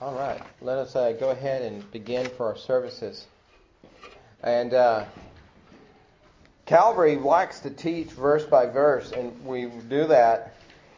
All right, let us go ahead and begin for our services. And Calvary likes to teach verse by verse, and we do that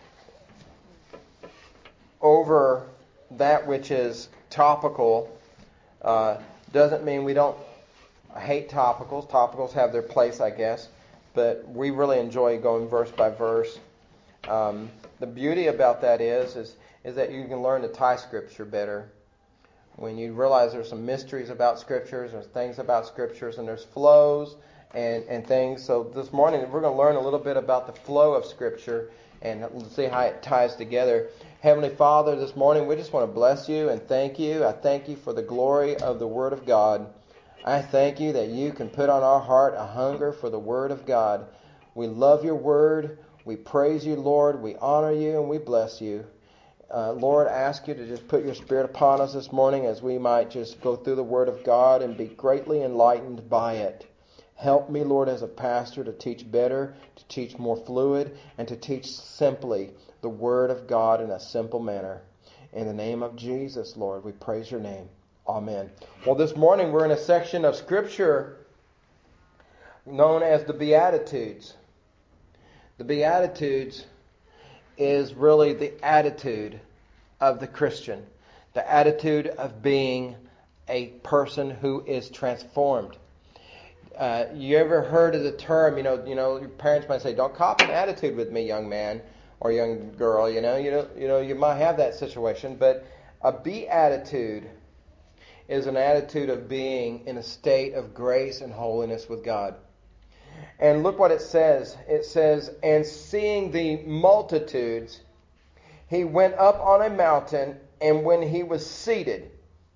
over that which is topical. Doesn't mean we don't hate topicals. Topicals have their place, I guess, but we really enjoy going verse by verse. The beauty about that is that you can learn to tie Scripture better. When you realize there's some mysteries about Scriptures, there's things about Scriptures, and there's flows and things. So this morning we're going to learn a little bit about the flow of Scripture and see how it ties together. Heavenly Father, this morning we just want to bless you and thank you. I thank you for the glory of the Word of God. I thank you that you can put on our heart a hunger for the Word of God. We love your Word. We praise you, Lord. We honor you and we bless you. Lord, I ask you to just put your Spirit upon us this morning as we might just go through the Word of God and be greatly enlightened by it. Help me, Lord, as a pastor to teach better, to teach more fluid, and to teach simply the Word of God in a simple manner. In the name of Jesus, Lord, we praise your name. Amen. Well, this morning we're in a section of Scripture known as the Beatitudes. The Beatitudes is really the attitude of the Christian. The attitude of being a person who is transformed. You ever heard of the term, your parents might say, don't cop an attitude with me, young man or young girl, you might have that situation, but a beatitude is an attitude of being in a state of grace and holiness with God. And look what it says. It says, and seeing the multitudes, he went up on a mountain, and when he was seated,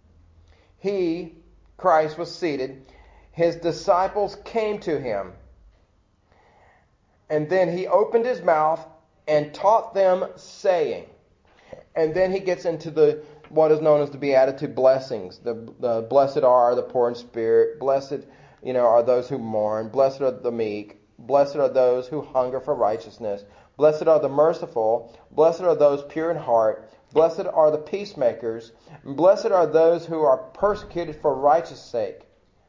Christ was seated, his disciples came to him. And then he opened his mouth and taught them, saying, and then he gets into what is known as the Beatitude blessings. The blessed are the poor in spirit, blessed are those who mourn. Blessed are the meek. Blessed are those who hunger for righteousness. Blessed are the merciful. Blessed are those pure in heart. Blessed are the peacemakers. Blessed are those who are persecuted for righteousness' sake.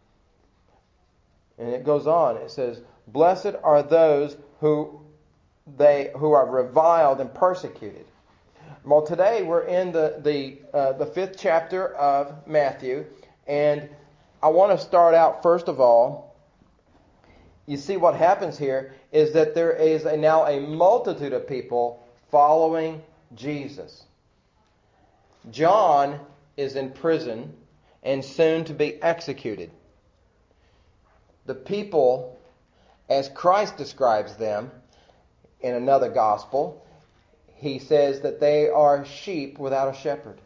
And it goes on. It says, blessed are those who are reviled and persecuted. Well, today we're in the fifth chapter of Matthew, and I want to start out, first of all, you see what happens here is that there is now a multitude of people following Jesus. John is in prison and soon to be executed. The people, as Christ describes them in another gospel, he says that they are sheep without a shepherd.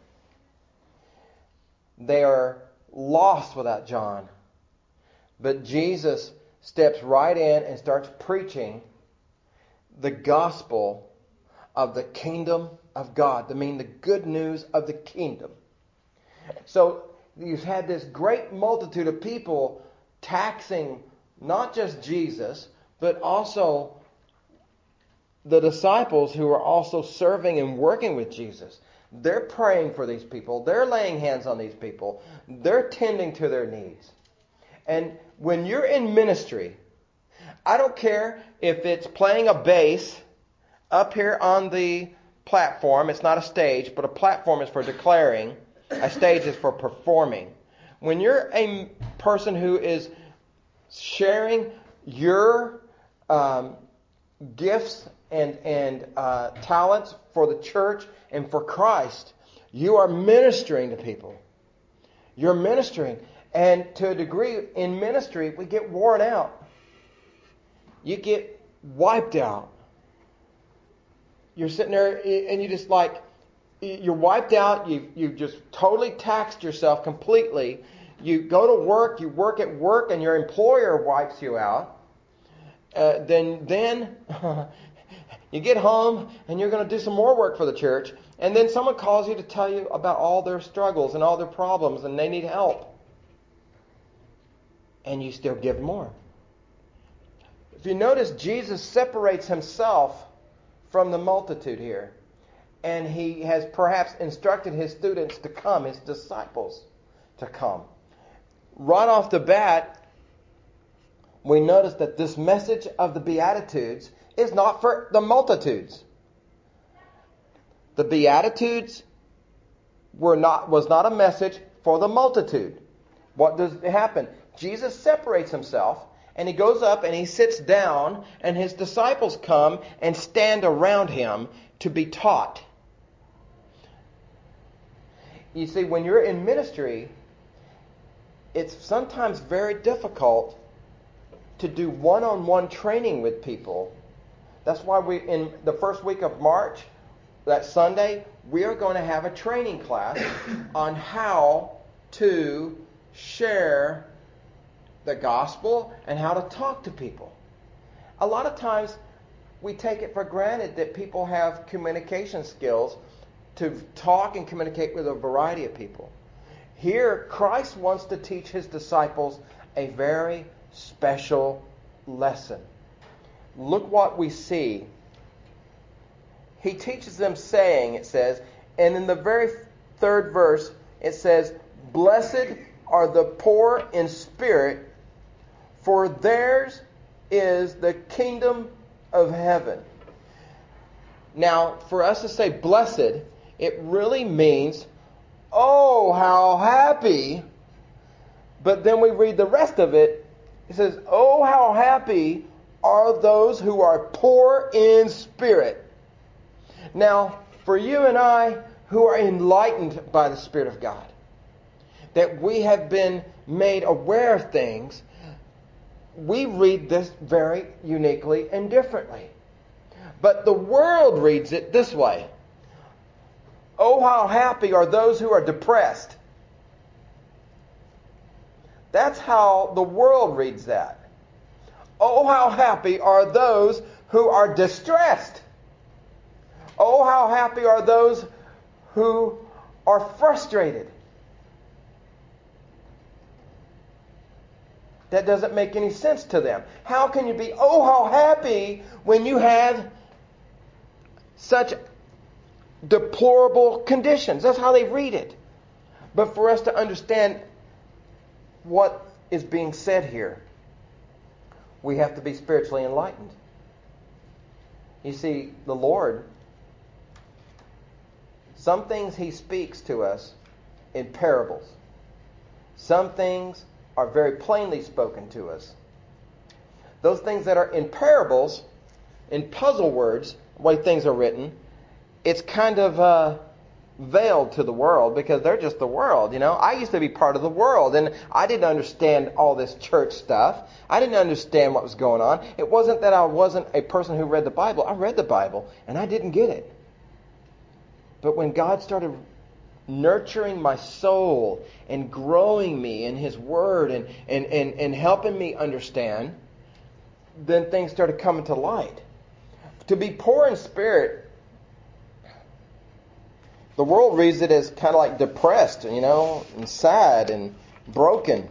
They are lost without John. But Jesus steps right in and starts preaching the gospel of the kingdom of God. I mean, the good news of the kingdom. So you've had this great multitude of people taxing not just Jesus, but also the disciples who are also serving and working with Jesus. They're praying for these people. They're laying hands on these people. They're tending to their needs. And when you're in ministry, I don't care if it's playing a bass up here on the platform. It's not a stage, but a platform is for declaring. A stage is for performing. When you're a person who is sharing your gifts and talents for the church and for Christ, you are ministering to people. You're ministering. And to a degree, in ministry, we get worn out. You get wiped out. You're sitting there and you're wiped out. You've just totally taxed yourself completely. You go to work, you work at work, and your employer wipes you out. Then you get home and you're going to do some more work for the church, and then someone calls you to tell you about all their struggles and all their problems, and they need help. And you still give more. If you notice, Jesus separates himself from the multitude here. and he has perhaps instructed his students to come, his disciples to come. Right off the bat, we notice that this message of the Beatitudes is not for the multitudes. The Beatitudes was not a message for the multitude. What does happen? Jesus separates himself, and he goes up and he sits down, and his disciples come and stand around him to be taught. You see, when you're in ministry, it's sometimes very difficult to do one-on-one training with people. That's why in the first week of March, that Sunday, we are going to have a training class on how to share the gospel and how to talk to people. A lot of times we take it for granted that people have communication skills to talk and communicate with a variety of people. Here, Christ wants to teach his disciples a very special lesson. Look what we see. He teaches them saying, it says, and in the very third verse, it says, "Blessed are the poor in spirit, for theirs is the kingdom of heaven." Now, for us to say blessed, it really means, oh, how happy. But then we read the rest of it. It says, oh, how happy are those who are poor in spirit. Now, for you and I who are enlightened by the Spirit of God, that we have been made aware of things, we read this very uniquely and differently. But the world reads it this way. Oh, how happy are those who are depressed. That's how the world reads that. Oh, how happy are those who are distressed. Oh, how happy are those who are frustrated. That doesn't make any sense to them. How can you be, oh, how happy when you have such deplorable conditions? That's how they read it. But for us to understand what is being said here, we have to be spiritually enlightened. You see, the Lord, some things he speaks to us in parables. Some things are very plainly spoken to us. Those things that are in parables, in puzzle words, the way things are written, it's kind of veiled to the world because they're just the world. You know, I used to be part of the world, and I didn't understand all this church stuff. I didn't understand what was going on. It wasn't that I wasn't a person who read the Bible. I read the Bible, and I didn't get it. But when God started nurturing my soul and growing me in his word and helping me understand, then things started coming to light. To be poor in spirit, the world reads it as kind of like depressed, you know, and sad and broken.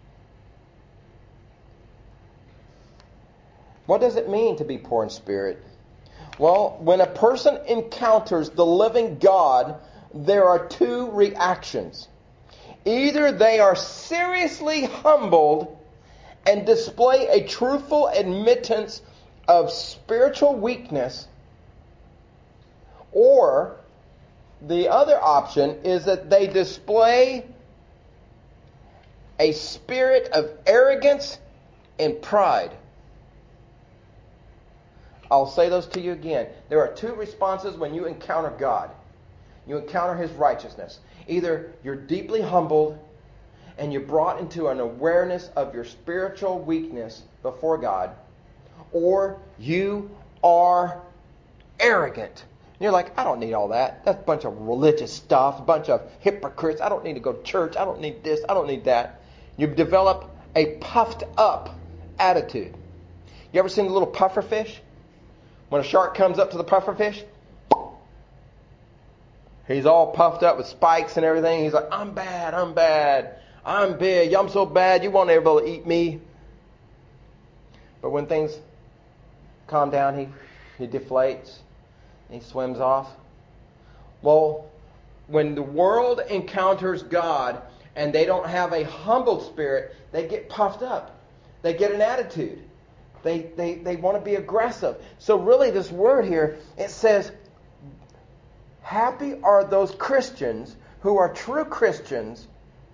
What does it mean to be poor in spirit? Well, when a person encounters the living God, there are two reactions. Either they are seriously humbled and display a truthful admittance of spiritual weakness, or the other option is that they display a spirit of arrogance and pride. I'll say those to you again. There are two responses when you encounter God. You encounter his righteousness. Either you're deeply humbled and you're brought into an awareness of your spiritual weakness before God, or you are arrogant. And you're like, I don't need all that. That's a bunch of religious stuff, a bunch of hypocrites. I don't need to go to church. I don't need this. I don't need that. You develop a puffed up attitude. You ever seen the little puffer fish? When a shark comes up to the puffer fish, he's all puffed up with spikes and everything. He's like, I'm bad, I'm big, I'm so bad, you won't ever be able to eat me. But when things calm down, he deflates, he swims off. Well, when the world encounters God and they don't have a humble spirit, they get puffed up. They get an attitude. They want to be aggressive. So really this word here, it says, happy are those Christians who are true Christians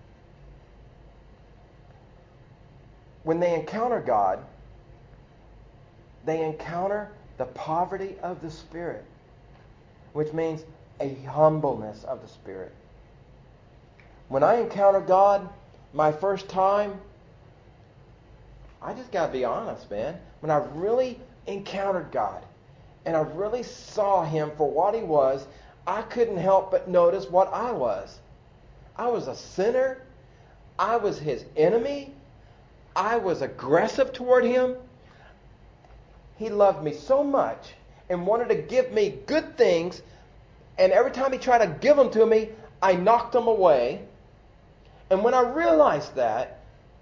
when they encounter God. They encounter the poverty of the Spirit, which means a humbleness of the Spirit. When I encounter God my first time, I just got to be honest, man. When I really encountered God and I really saw Him for what He was, I couldn't help but notice what I was. I was a sinner. I was His enemy. I was aggressive toward Him. He loved me so much and wanted to give me good things, and every time He tried to give them to me, I knocked them away. And when I realized that,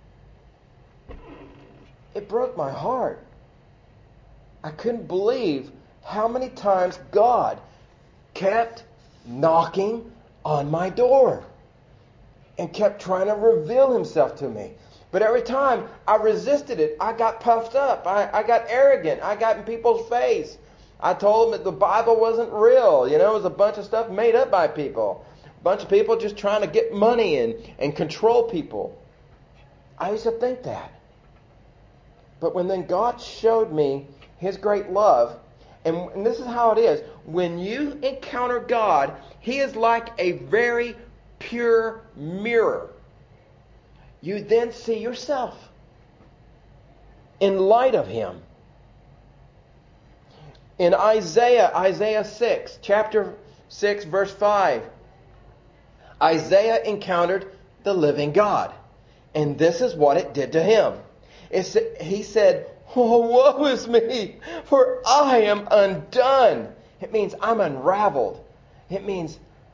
it broke my heart. I couldn't believe how many times God kept knocking on my door and kept trying to reveal Himself to me. But every time I resisted it, I got puffed up. I got arrogant. I got in people's face. I told them that the Bible wasn't real. You know, it was a bunch of stuff made up by people. A bunch of people just trying to get money and control people. I used to think that. But when then God showed me His great love, and this is how it is. When you encounter God, He is like a very pure mirror. You then see yourself in light of Him. In Isaiah 6, chapter 6, verse 5, Isaiah encountered the living God. And this is what it did to him. He said, "Oh, woe is me, for I am undone." It means I'm unraveled. It means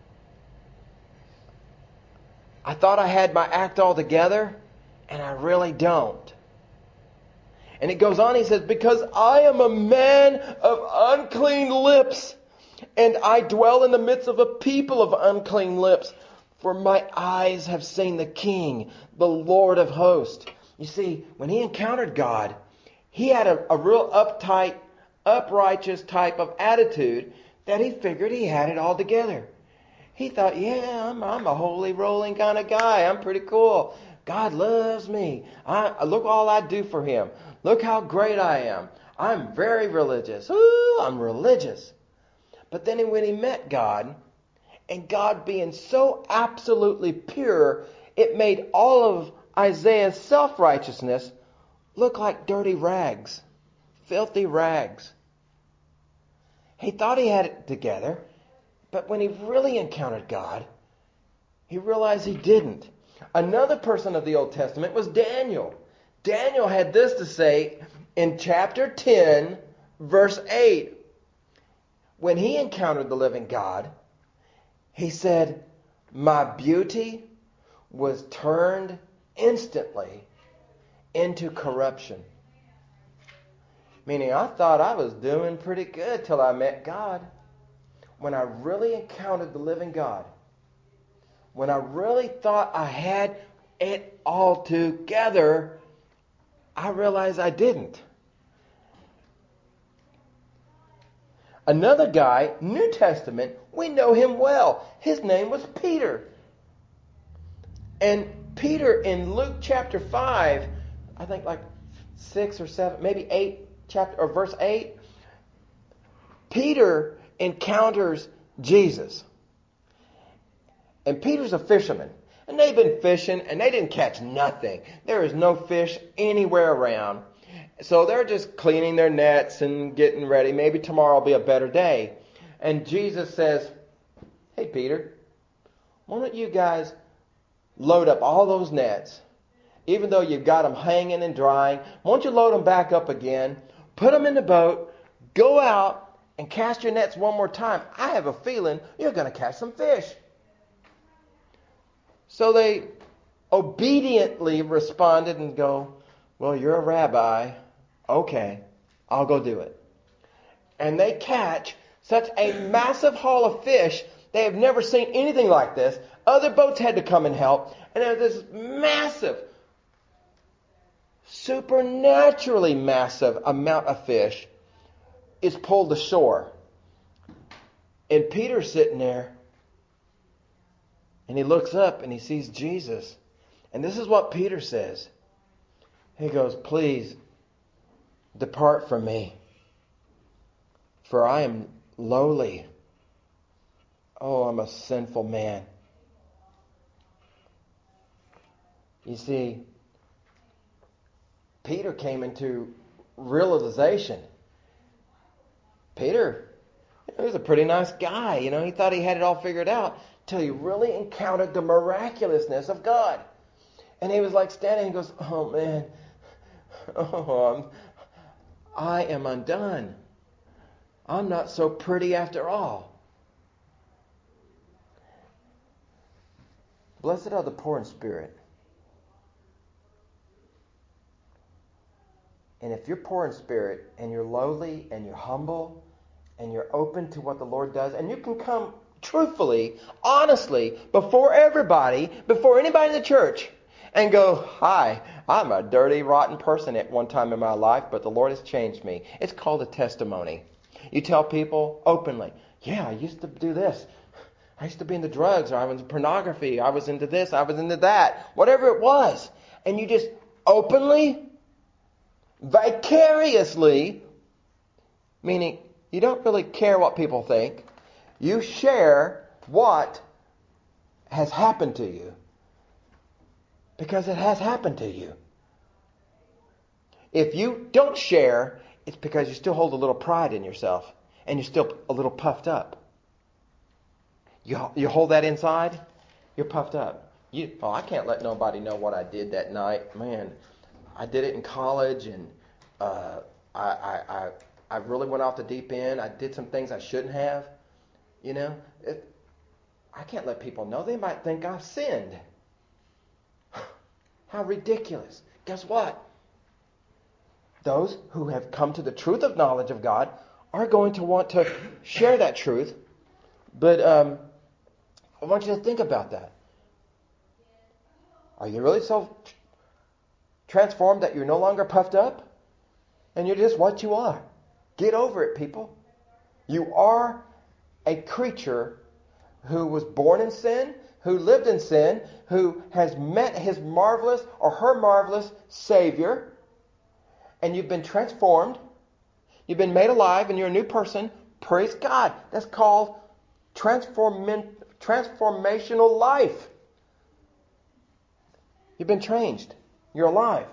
I thought I had my act all together, and I really don't. And it goes on, he says, "Because I am a man of unclean lips, and I dwell in the midst of a people of unclean lips, for my eyes have seen the King, the Lord of hosts." You see, when he encountered God, he had a real uptight, uprighteous type of attitude that he figured he had it all together. He thought, yeah, I'm a holy rolling kind of guy. I'm pretty cool. God loves me. Look all I do for Him. Look how great I am. I'm very religious. Ooh, I'm religious. But then when he met God, and God being so absolutely pure, it made all of Isaiah's self-righteousness look like dirty rags, filthy rags. He thought he had it together, but when he really encountered God, he realized he didn't. Another person of the Old Testament was Daniel. Daniel had this to say in chapter 10, verse 8. When he encountered the living God, he said, "My beauty was turned instantly into corruption." Meaning, I thought I was doing pretty good till I met God. When I really encountered the living God, when I really thought I had it all together, I realized I didn't. Another guy, New Testament, we know him well. His name was Peter. And Peter in Luke chapter 5, I think like 6 or 7, maybe 8, chapter or verse 8, Peter encounters Jesus. And Peter's a fisherman. And they've been fishing and they didn't catch nothing. There is no fish anywhere around. So they're just cleaning their nets and getting ready. Maybe tomorrow will be a better day. And Jesus says, "Hey, Peter, why don't you guys load up all those nets, even though you've got them hanging and drying. Why don't you load them back up again, put them in the boat, go out and cast your nets one more time. I have a feeling you're going to catch some fish." So they obediently responded and go, "Well, you're a rabbi. Okay, I'll go do it." And they catch such a massive haul of fish They have never seen anything like this. Other boats had to come and help. And there's this massive, supernaturally massive amount of fish is pulled ashore. And Peter's sitting there. And he looks up and he sees Jesus. And this is what Peter says. He goes, "Please, depart from me, for I am lowly. Oh, I'm a sinful man." You see, Peter came into realization. Peter, he was a pretty nice guy. He thought he had it all figured out till he really encountered the miraculousness of God. And he was like standing and goes, "Oh man, I am undone. I'm not so pretty after all." Blessed are the poor in spirit. And if you're poor in spirit and you're lowly and you're humble and you're open to what the Lord does, and you can come truthfully, honestly, before everybody, before anybody in the church, and go, "Hi, I'm a dirty, rotten person at one time in my life, but the Lord has changed me." It's called a testimony. You tell people openly, "Yeah, I used to do this. I used to be into drugs, or I was into pornography, I was into this, I was into that," whatever it was. And you just openly, vicariously, meaning you don't really care what people think, you share what has happened to you. Because it has happened to you. If you don't share, it's because you still hold a little pride in yourself. And you're still a little puffed up. You hold that inside, you're puffed up. I can't let nobody know what I did that night. Man, I did it in college, and I really went off the deep end. I did some things I shouldn't have. I can't let people know. They might think I've sinned. How ridiculous. Guess what? Those who have come to the truth of knowledge of God are going to want to share that truth. But I want you to think about that. Are you really so transformed that you're no longer puffed up? And you're just what you are. Get over it, people. You are a creature who was born in sin, who lived in sin, who has met his marvelous or her marvelous Savior, and you've been transformed. You've been made alive, and you're a new person. Praise God. That's called transformational life. You've been changed. You're alive.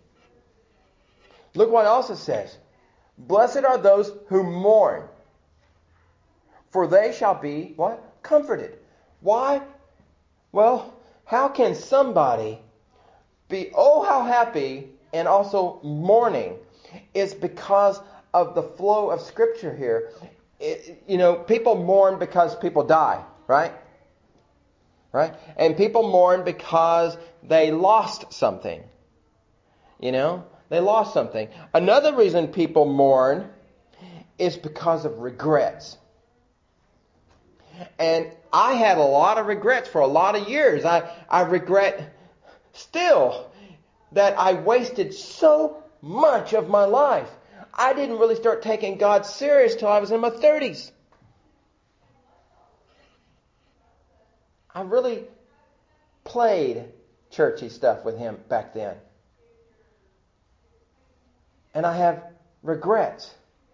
Look what it also says. "Blessed are those who mourn, for they shall be," what? "Comforted." Why? Well, how can somebody be, how happy and also mourning? It's because of the flow of Scripture here. People mourn because people die, right? Right? And people mourn because they lost something. They lost something. Another reason people mourn is because of regrets. And I had a lot of regrets for a lot of years. I regret still that I wasted so much of my life. I didn't really start taking God serious till I was in my 30s. I really played churchy stuff with him back then. And I have regrets.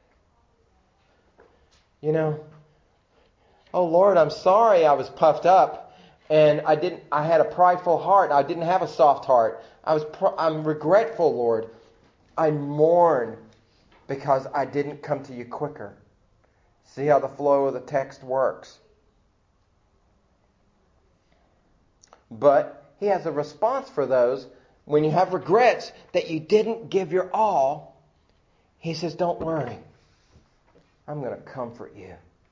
Oh Lord, I'm sorry I was puffed up and I had a prideful heart. I didn't have a soft heart. I'm regretful, Lord. I mourn because I didn't come to you quicker. See how the flow of the text works. But he has a response for those when you have regrets that you didn't give your all. He says, "Don't worry. I'm going to comfort you.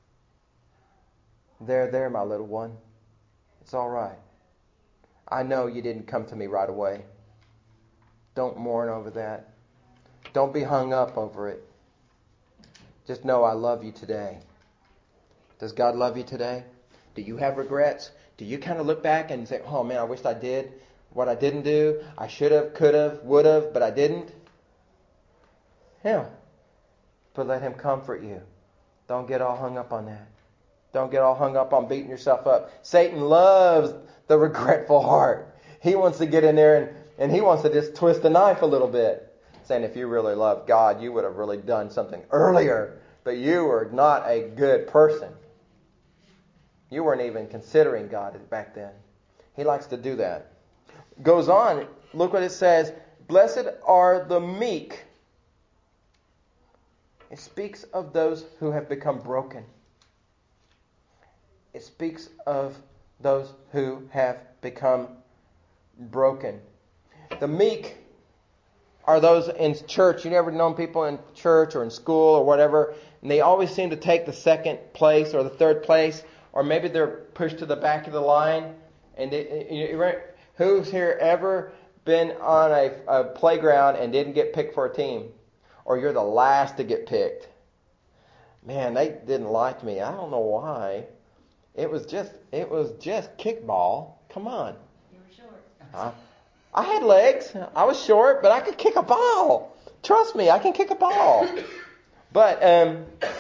There, my little one. It's all right. I know you didn't come to me right away. Don't mourn over that. Don't be hung up over it. Just know I love you today." Does God love you today? Do you have regrets? Do you kind of look back and say, oh man, I wished I did what I didn't do. I should have, could have, would have, but I didn't. Yeah. But let Him comfort you. Don't get all hung up on that. Don't get all hung up on beating yourself up. Satan loves the regretful heart. He wants to get in there and he wants to just twist the knife a little bit. Saying if you really loved God, you would have really done something earlier. But you were not a good person. You weren't even considering God back then. He likes to do that. Goes on, look what it says. Blessed are the meek. It speaks of those who have become broken. It speaks of those who have become broken. The meek are those in church. You never known people in church or in school or whatever, and they always seem to take the second place or the third place, or maybe they're pushed to the back of the line. And who's here ever been on a playground and didn't get picked for a team? Or you're the last to get picked? Man, they didn't like me. I don't know why. It was just kickball. Come on. You were short. I had legs. I was short, but I could kick a ball. Trust me, I can kick a ball. But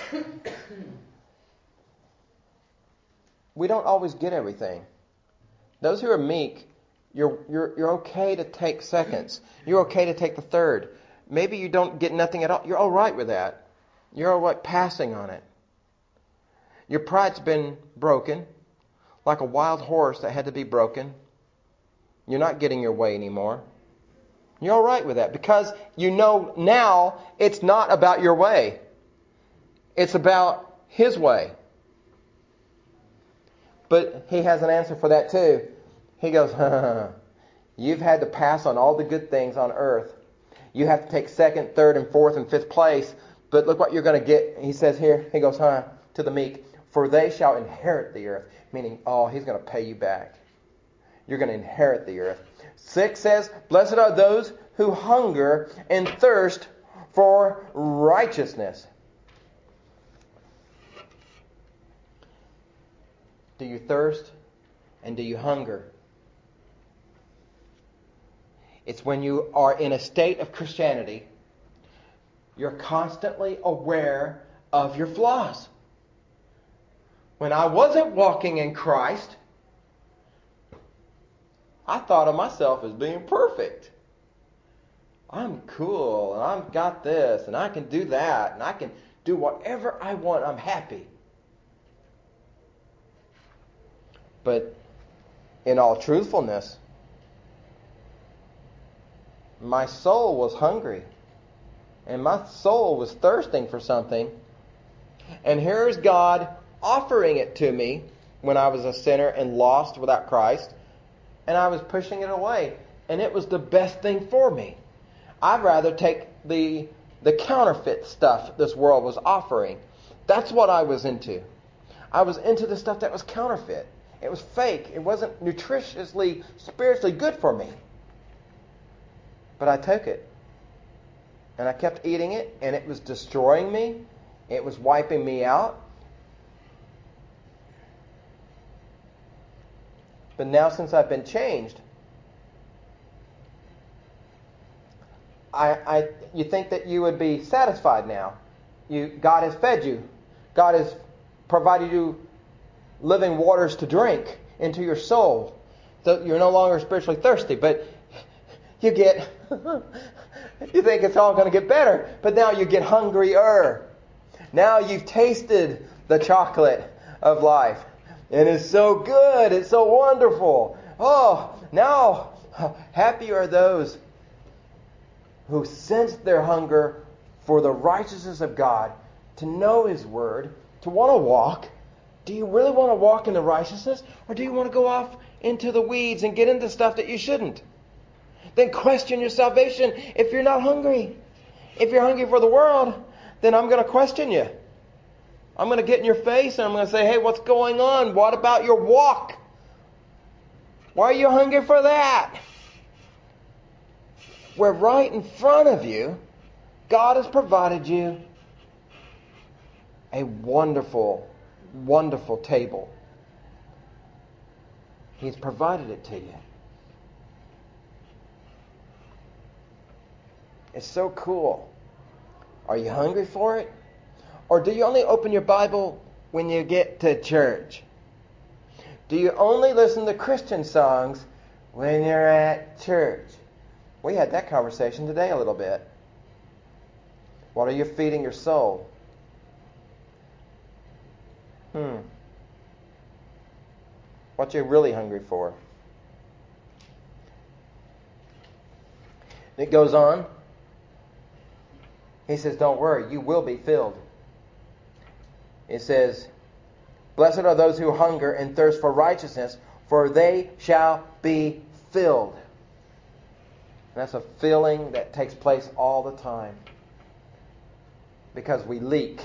we don't always get everything. Those who are meek, you're okay to take seconds. You're okay to take the third. Maybe you don't get nothing at all. You're all right with that. You're all right passing on it. Your pride's been broken, like a wild horse that had to be broken. You're not getting your way anymore. You're all right with that because you know now it's not about your way. It's about His way. But He has an answer for that too. He goes, you've had to pass on all the good things on earth. You have to take second, third, and fourth, and fifth place. But look what you're going to get. He says here, he goes, to the meek. For they shall inherit the earth. Meaning, He's going to pay you back. You're going to inherit the earth. 6 says, blessed are those who hunger and thirst for righteousness. Do you thirst and do you hunger? It's when you are in a state of Christianity, you're constantly aware of your flaws. When I wasn't walking in Christ, I thought of myself as being perfect. I'm cool, and I've got this, and I can do that, and I can do whatever I want. I'm happy. But in all truthfulness, my soul was hungry, and my soul was thirsting for something. And here's God offering it to me when I was a sinner and lost without Christ, and I was pushing it away. And it was the best thing for me. I'd rather take the counterfeit stuff this world was offering. That's what I was into. I was into the stuff that was counterfeit. It was fake. It wasn't nutritiously, spiritually good for me. But I took it. And I kept eating it, and it was destroying me. It was wiping me out. But now since I've been changed, you think that you would be satisfied now. God has fed you. God has provided you living waters to drink into your soul. So you're no longer spiritually thirsty, but you think it's all going to get better, but now you get hungrier. Now you've tasted the chocolate of life. And it's so good. It's so wonderful. Oh, now happy are those who sense their hunger for the righteousness of God, to know His Word, to want to walk. Do you really want to walk in the righteousness? Or do you want to go off into the weeds and get into stuff that you shouldn't? Then question your salvation if you're not hungry. If you're hungry for the world, then I'm going to question you. I'm going to get in your face and I'm going to say, hey, what's going on? What about your walk? Why are you hungry for that? Where right in front of you, God has provided you a wonderful, wonderful table. He's provided it to you. It's so cool. Are you hungry for it? Or do you only open your Bible when you get to church? Do you only listen to Christian songs when you're at church? We had that conversation today a little bit. What are you feeding your soul? What you really hungry for? It goes on. He says, don't worry, you will be filled. It says, blessed are those who hunger and thirst for righteousness, for they shall be filled. And that's a filling that takes place all the time. Because we leak.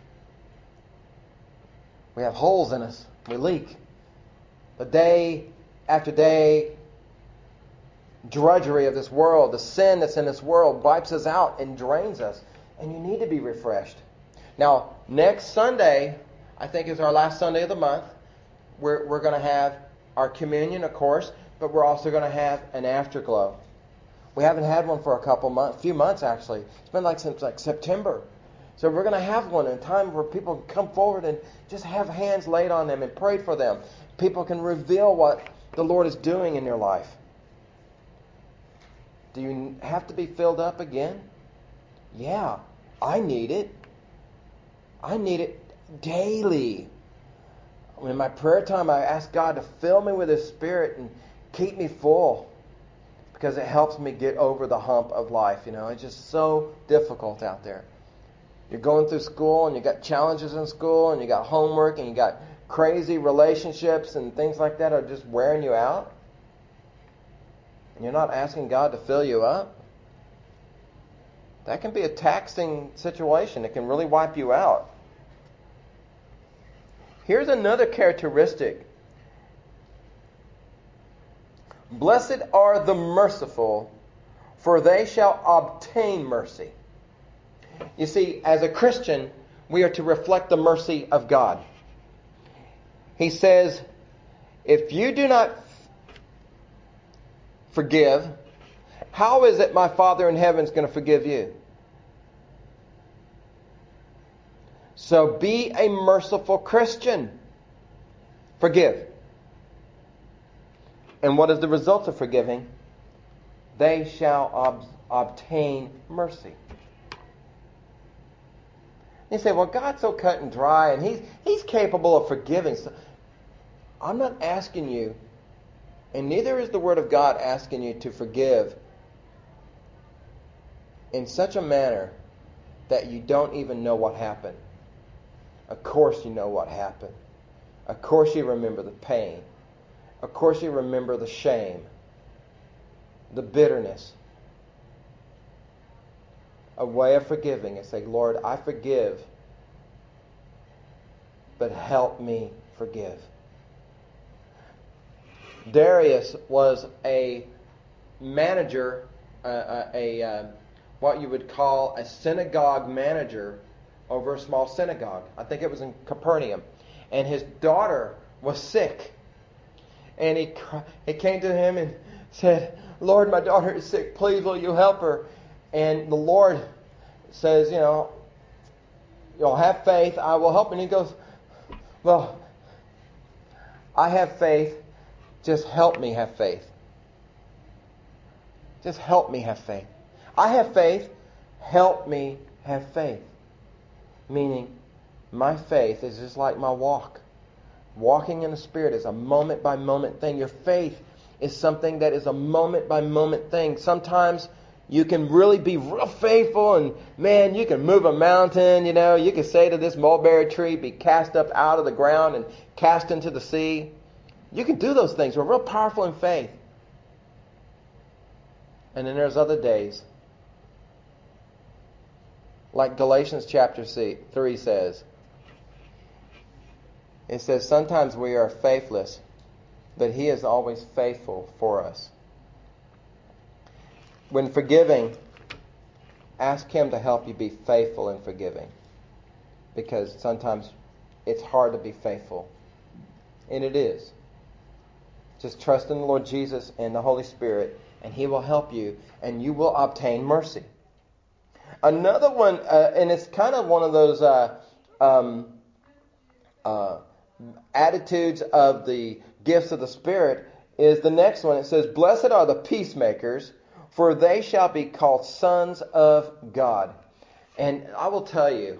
We have holes in us. We leak. The day after day drudgery of this world, the sin that's in this world wipes us out and drains us. And you need to be refreshed. Now, next Sunday, I think is our last Sunday of the month. We're going to have our communion, of course, but we're also going to have an afterglow. We haven't had one for a few months actually. It's been since September. So we're going to have one in time where people can come forward and just have hands laid on them and pray for them. People can reveal what the Lord is doing in their life. Do you have to be filled up again? Yeah, I need it. I need it daily. In my prayer time, I ask God to fill me with His Spirit and keep me full, because it helps me get over the hump of life. It's just so difficult out there. You're going through school and you got challenges in school and you got homework and you got crazy relationships and things like that are just wearing you out. And you're not asking God to fill you up. That can be a taxing situation. It can really wipe you out. Here's another characteristic. Blessed are the merciful, for they shall obtain mercy. You see, as a Christian, we are to reflect the mercy of God. He says, if you do not forgive, how is it my Father in heaven is going to forgive you? So be a merciful Christian. Forgive. And what is the result of forgiving? They shall obtain mercy. You say, well, God's so cut and dry and He's capable of forgiving. So I'm not asking you, and neither is the Word of God asking you to forgive in such a manner that you don't even know what happened. Of course you know what happened. Of course you remember the pain. Of course you remember the shame, the bitterness. A way of forgiving is say, Lord, I forgive, but help me forgive. Darius was a manager, what you would call a synagogue manager over a small synagogue. I think it was in Capernaum. And his daughter was sick. And he came to him and said, Lord, my daughter is sick. Please, will you help her? And the Lord says, you'll have faith. I will help. And he goes, well, I have faith. Just help me have faith. Just help me have faith. I have faith. Help me have faith. Meaning, my faith is just like my walk. Walking in the Spirit is a moment-by-moment thing. Your faith is something that is a moment-by-moment thing. Sometimes you can really be real faithful and, man, you can move a mountain, You can say to this mulberry tree, be cast up out of the ground and cast into the sea. You can do those things. We're real powerful in faith. And then there's other days. Like Galatians chapter 3 says. It says, sometimes we are faithless, but He is always faithful for us. When forgiving, ask Him to help you be faithful in forgiving. Because sometimes it's hard to be faithful. And it is. Just trust in the Lord Jesus and the Holy Spirit, and He will help you, and you will obtain mercy. Another one, and it's kind of one of those attitudes of the gifts of the Spirit, is the next one. It says, "Blessed are the peacemakers, for they shall be called sons of God." And I will tell you,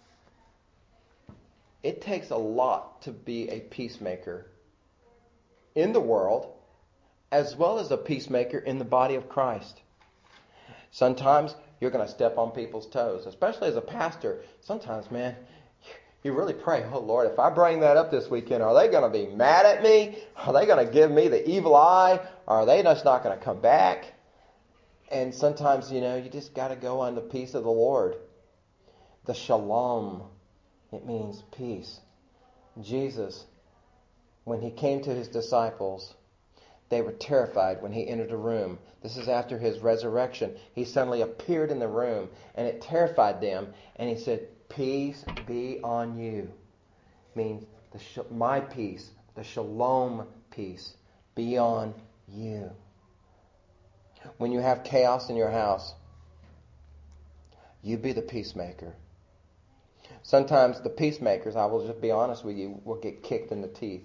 it takes a lot to be a peacemaker in the world, as well as a peacemaker in the body of Christ. Sometimes you're going to step on people's toes, especially as a pastor. Sometimes, man, you really pray, "Oh Lord, if I bring that up this weekend, are they going to be mad at me? Are they going to give me the evil eye? Or are they just not going to come back?" And sometimes, you just got to go on the peace of the Lord. The shalom, it means peace. Jesus, when He came to His disciples, they were terrified when He entered a room. This is after His resurrection. He suddenly appeared in the room, and it terrified them. And He said, "Peace be on you." Means my peace, the shalom peace, be on you. When you have chaos in your house, you be the peacemaker. Sometimes the peacemakers, I will just be honest with you, will get kicked in the teeth.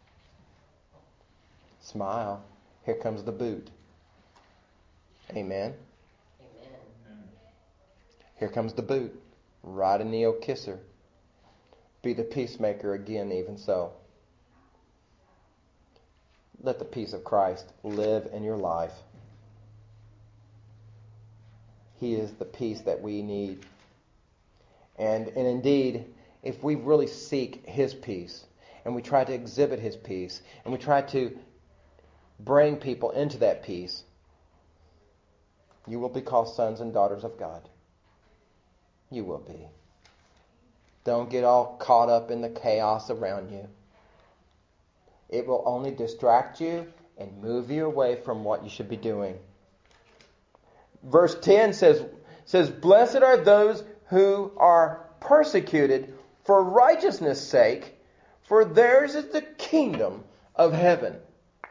Smile. Here comes the boot. Amen. Amen. Here comes the boot. Right in the old kisser. Be the peacemaker again, even so. Let the peace of Christ live in your life. He is the peace that we need. And indeed, if we really seek His peace, and we try to exhibit His peace, and we try to bring people into that peace, you will be called sons and daughters of God. You will be. Don't get all caught up in the chaos around you. It will only distract you and move you away from what you should be doing. Verse 10 says, "Blessed are those who are persecuted for righteousness' sake, for theirs is the kingdom of heaven."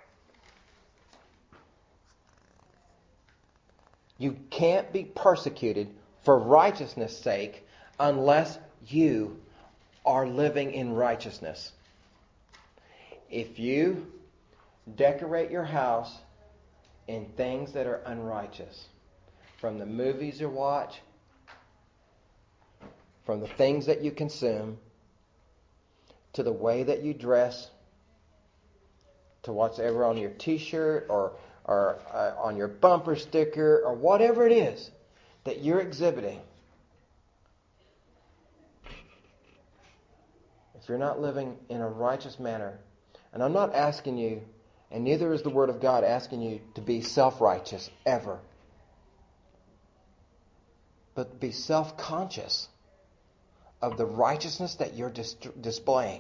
You can't be persecuted for righteousness' sake unless you are living in righteousness. If you decorate your house in things that are unrighteous, from the movies you watch, from the things that you consume, to the way that you dress, to what's ever on your t-shirt or on your bumper sticker or whatever it is that you're exhibiting, if you're not living in a righteous manner, and I'm not asking you, and neither is the Word of God asking you to be self-righteous ever, but be self-conscious of the righteousness that you're displaying.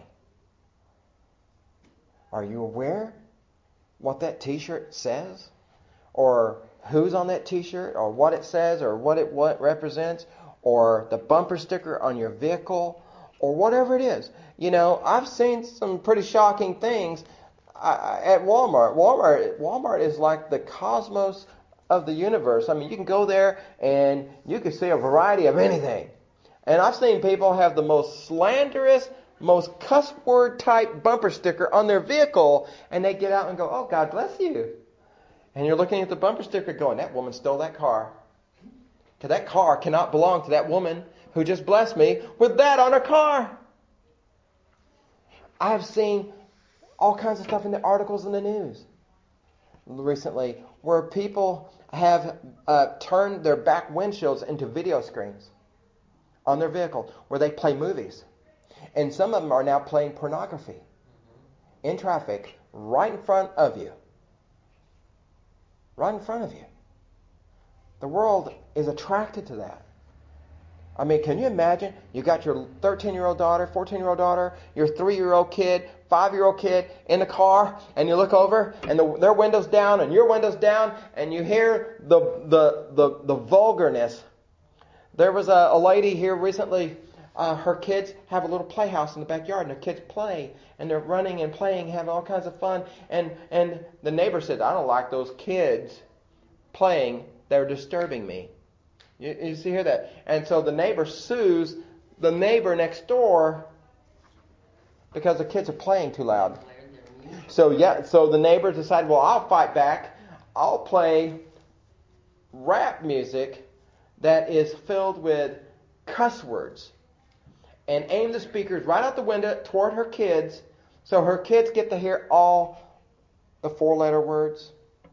Are you aware what that t-shirt says? Or who's on that t-shirt? Or what it says? Or what it represents? Or the bumper sticker on your vehicle? Or whatever it is. I've seen some pretty shocking things at Walmart. Walmart is like the cosmos of the universe. I mean, you can go there and you can see a variety of anything. And I've seen people have the most slanderous, most cuss word type bumper sticker on their vehicle, and they get out and go, "Oh, God bless you." And you're looking at the bumper sticker going, "That woman stole that car. Because that car cannot belong to that woman who just blessed me with that on her car." I've seen all kinds of stuff in the articles in the news recently where people have turned their back windshields into video screens on their vehicle where they play movies. And some of them are now playing pornography in traffic right in front of you. Right in front of you. The world is attracted to that. I mean, can you imagine? You got your 13-year-old daughter, 14-year-old daughter, your 3-year-old kid, 5-year-old kid in the car, and you look over, and their window's down, and your window's down, and you hear the vulgarness. There was a lady here recently her kids have a little playhouse in the backyard, and their kids play, and they're running and playing, having all kinds of fun. And the neighbor said, I don't like those kids playing. They're disturbing me. You see, hear that? And so the neighbor sues the neighbor next door because the kids are playing too loud. So the neighbor decided, well, I'll fight back. I'll play rap music that is filled with cuss words and aim the speakers right out the window toward her kids so her kids get to hear all the 4-letter words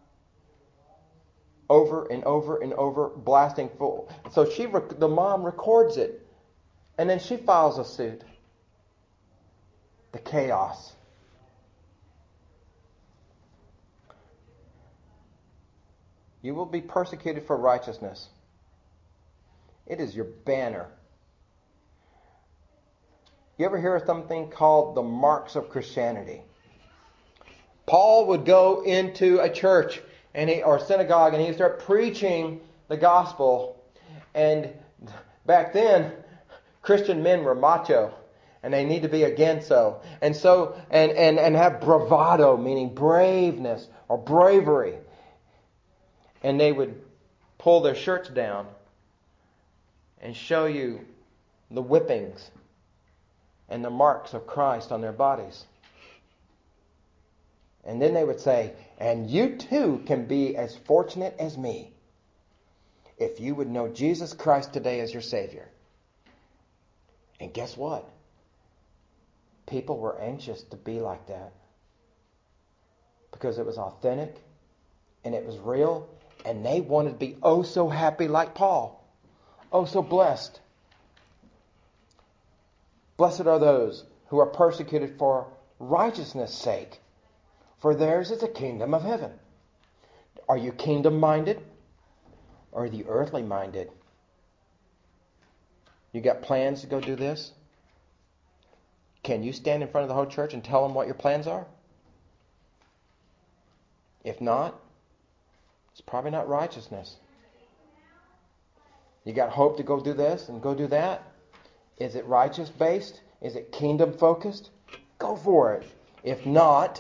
over and over and over, blasting full. So the mom records it, and then she files a suit. The chaos. You will be persecuted for righteousness. It is your banner. You ever hear of something called the marks of Christianity? Paul would go into a church or synagogue, and he'd start preaching the gospel. And back then, Christian men were macho, and they need to be again so. And have bravado, meaning braveness or bravery. And they would pull their shirts down and show you the whippings and the marks of Christ on their bodies. And then they would say, and you too can be as fortunate as me if you would know Jesus Christ today as your Savior. And guess what? People were anxious to be like that because it was authentic and it was real, and they wanted to be oh so happy like Paul. Oh so blessed. Blessed are those who are persecuted for righteousness' sake, for theirs is the kingdom of heaven. Are you kingdom-minded or are you earthly-minded? You got plans to go do this? Can you stand in front of the whole church and tell them what your plans are? If not, it's probably not righteousness. You got hope to go do this and go do that? Is it righteous-based? Is it kingdom-focused? Go for it. If not,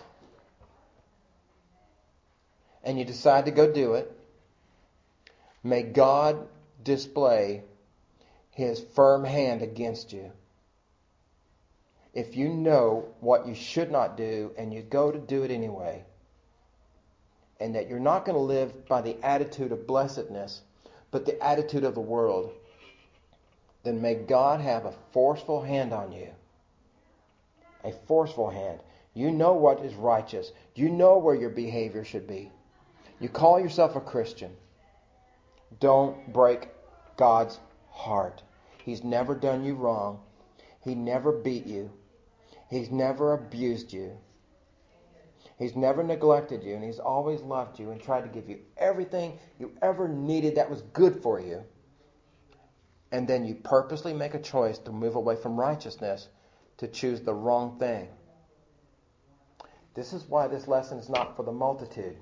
and you decide to go do it, may God display His firm hand against you. If you know what you should not do and you go to do it anyway, and that you're not going to live by the attitude of blessedness, but the attitude of the world, then may God have a forceful hand on you. A forceful hand. You know what is righteous. You know where your behavior should be. You call yourself a Christian. Don't break God's heart. He's never done you wrong. He never beat you. He's never abused you. He's never neglected you, and He's always loved you and tried to give you everything you ever needed that was good for you. And then you purposely make a choice to move away from righteousness to choose the wrong thing. This is why this lesson is not for the multitude.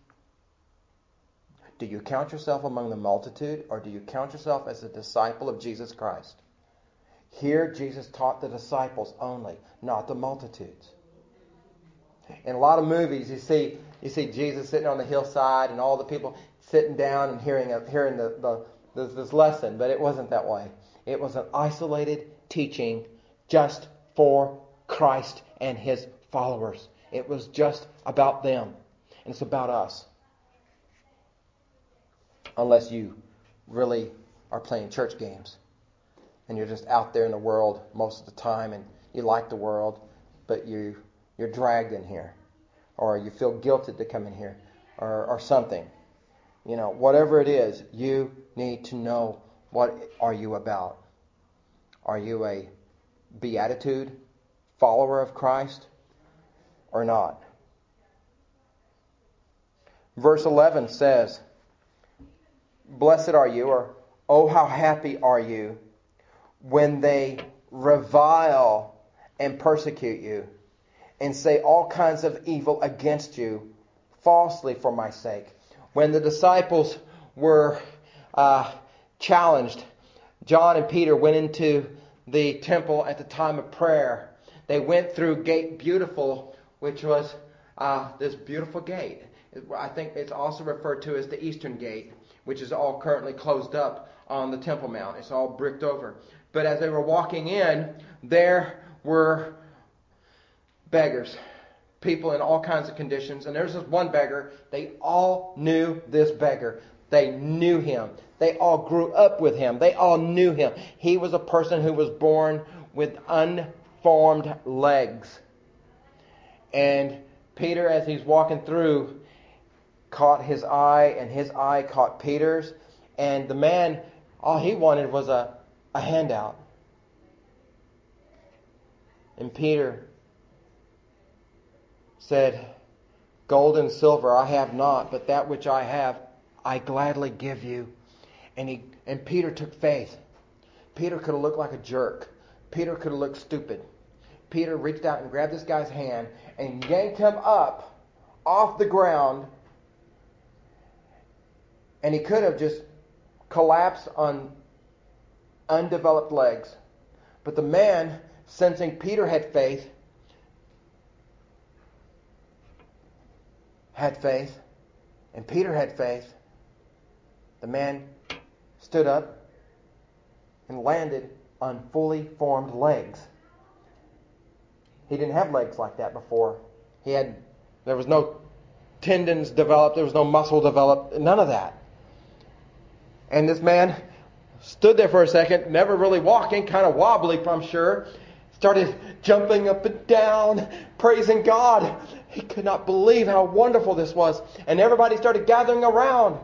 Do you count yourself among the multitude, or do you count yourself as a disciple of Jesus Christ? Here, Jesus taught the disciples only, not the multitudes. In a lot of movies, you see Jesus sitting on the hillside and all the people sitting down and hearing this lesson, but it wasn't that way. It was an isolated teaching just for Christ and His followers. It was just about them, and it's about us. Unless you really are playing church games and you're just out there in the world most of the time and you like the world, but you're dragged in here, or you feel guilted to come in here, or something. You know, whatever it is, you need to know, what are you about? Are you a beatitude follower of Christ or not? Verse 11 says, blessed are you, or oh how happy are you when they revile and persecute you and say all kinds of evil against you falsely for my sake. When the disciples were challenged, John and Peter went into the temple at the time of prayer. They went through Gate Beautiful, which was this beautiful gate. I think it's also referred to as the Eastern Gate, which is all currently closed up on the Temple Mount. It's all bricked over. But as they were walking in, there were beggars, people in all kinds of conditions. And there's this one beggar. They all knew this beggar. They knew him. They all grew up with him. They all knew him. He was a person who was born with unformed legs. And Peter, as he's walking through, caught his eye, and his eye caught Peter's. And the man, all he wanted was a handout. And Peter said, "Gold and silver I have not, but that which I have I gladly give you." And Peter took faith. Peter could have looked like a jerk. Peter could have looked stupid. Peter reached out and grabbed this guy's hand and yanked him up off the ground. And he could have just collapsed on undeveloped legs. But the man, sensing Peter had faith, and Peter had faith, the man stood up and landed on fully formed legs. He didn't have legs like that before. There was no tendons developed, there was no muscle developed, none of that. And this man stood there for a second, never really walking, kind of wobbly, I'm sure. Started jumping up and down, praising God. He could not believe how wonderful this was. And everybody started gathering around.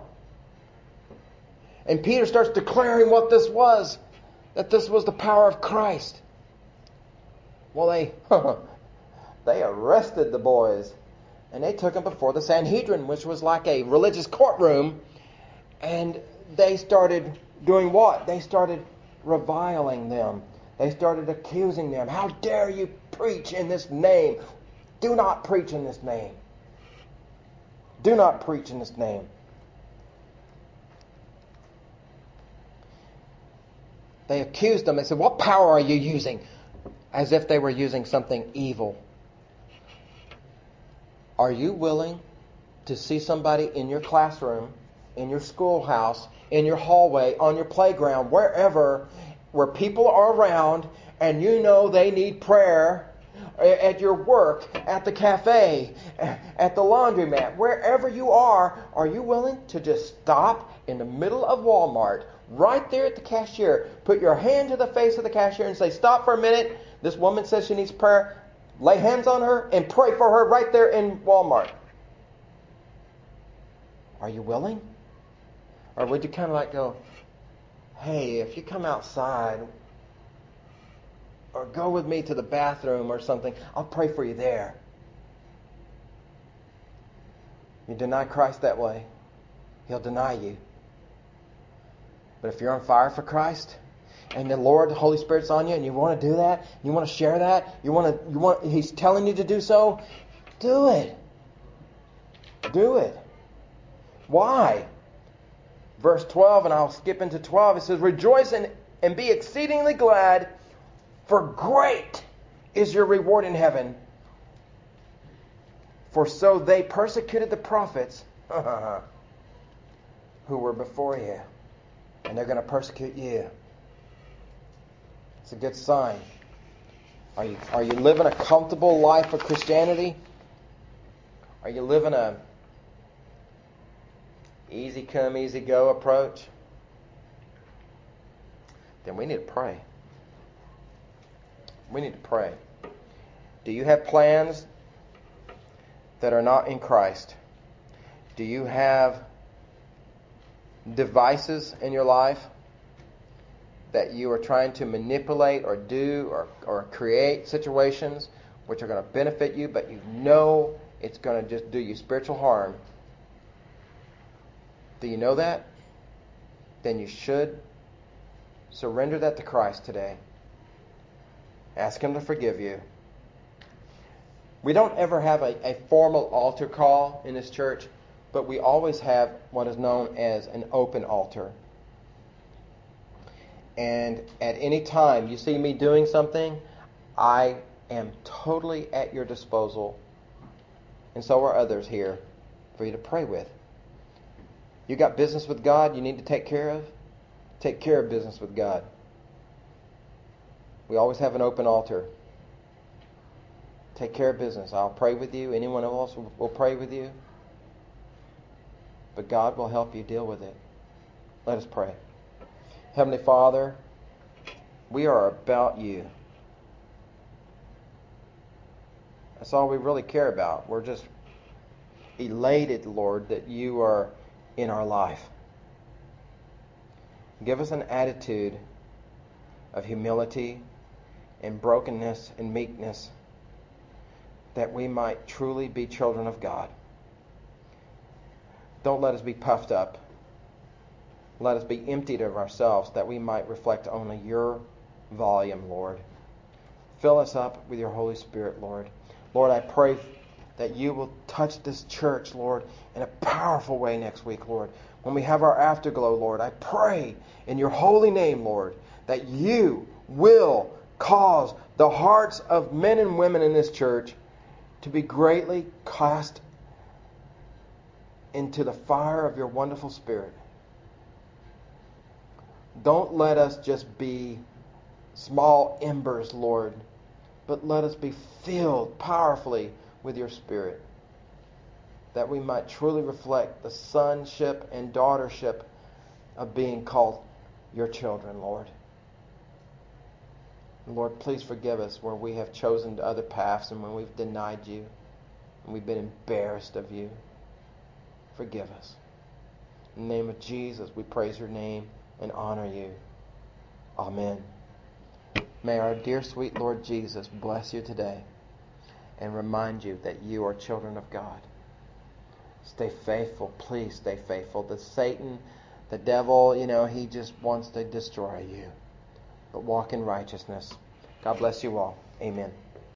And Peter starts declaring what this was, that this was the power of Christ. Well, they arrested the boys, and they took them before the Sanhedrin, which was like a religious courtroom. And they started doing what? They started reviling them. They started accusing them. How dare you preach in this name? Do not preach in this name. Do not preach in this name. They accused them. They said, "What power are you using?" As if they were using something evil. Are you willing to see somebody in your classroom, in your schoolhouse, in your hallway, on your playground, wherever, where people are around and you know they need prayer, at your work, at the cafe, at the laundromat, wherever you are you willing to just stop in the middle of Walmart, right there at the cashier, put your hand to the face of the cashier and say, "Stop for a minute. This woman says she needs prayer." Lay hands on her and pray for her right there in Walmart. Are you willing? Or would you kind of like go, "Hey, if you come outside or go with me to the bathroom or something, I'll pray for you there"? You deny Christ that way, He'll deny you. But if you're on fire for Christ, and the Lord, the Holy Spirit's on you, and you want to do that, you want to share that, He's telling you to do so, do it. Do it. Why? Verse 12, and I'll skip into 12, it says, "Rejoice and be exceedingly glad, for great is your reward in heaven. For so they persecuted the prophets who were before you." And they're going to persecute you. It's a good sign. Are you living a comfortable life of Christianity? Are you living a easy come, easy go approach? Then we need to pray. We need to pray. Do you have plans that are not in Christ? Do you have devices in your life that you are trying to manipulate or do or create situations which are going to benefit you, but you know it's going to just do you spiritual harm? Do you know that? Then you should surrender that to Christ today. Ask Him to forgive you. We don't ever have a formal altar call in this church, but we always have what is known as an open altar. And at any time you see me doing something, I am totally at your disposal, and so are others here, for you to pray with. You got business with God you need to take care of? Take care of business with God. We always have an open altar. Take care of business. I'll pray with you. Anyone else will pray with you. But God will help you deal with it. Let us pray. Heavenly Father, we are about you. That's all we really care about. We're just elated, Lord, that you are in our life. Give us an attitude of humility and brokenness and meekness, that we might truly be children of God. Don't let us be puffed up. Let us be emptied of ourselves, that we might reflect only your volume, Lord. Fill us up with your Holy Spirit, Lord. Lord, I pray that you will touch this church, Lord, in a powerful way next week, Lord. When we have our afterglow, Lord, I pray in your holy name, Lord, that you will cause the hearts of men and women in this church to be greatly cast into the fire of your wonderful Spirit. Don't let us just be small embers, Lord, but let us be filled powerfully with your Spirit, that we might truly reflect the sonship and daughtership of being called your children, Lord. Lord, please forgive us where we have chosen other paths and when we've denied you and we've been embarrassed of you. Forgive us. In the name of Jesus, we praise your name and honor you. Amen. May our dear sweet Lord Jesus bless you today and remind you that you are children of God. Stay faithful. Please stay faithful. Satan, the devil, he just wants to destroy you. But walk in righteousness. God bless you all. Amen.